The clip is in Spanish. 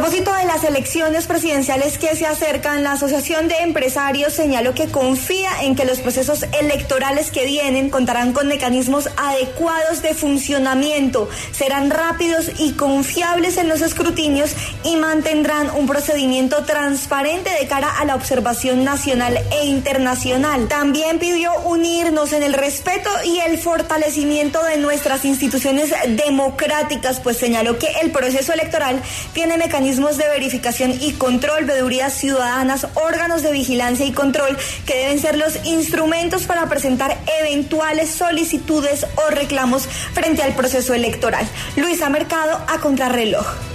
propósito de las elecciones presidenciales que se acercan, la Asociación de Empresarios señaló que confía en que los procesos electorales que vienen contarán con mecanismos adecuados de funcionamiento, serán rápidos y confiables en los escrutinios y mantendrán un procedimiento transparente de cara a la observación nacional e internacional. También pidió unirnos en el respeto y el fortalecimiento de nuestras instituciones democráticas, pues señaló que el proceso electoral tiene mecanismos de verificación y control, veedurías ciudadanas, órganos de vigilancia y control que deben ser los instrumentos para presentar eventuales solicitudes o reclamos frente al proceso electoral. Luisa Mercado, a contrarreloj.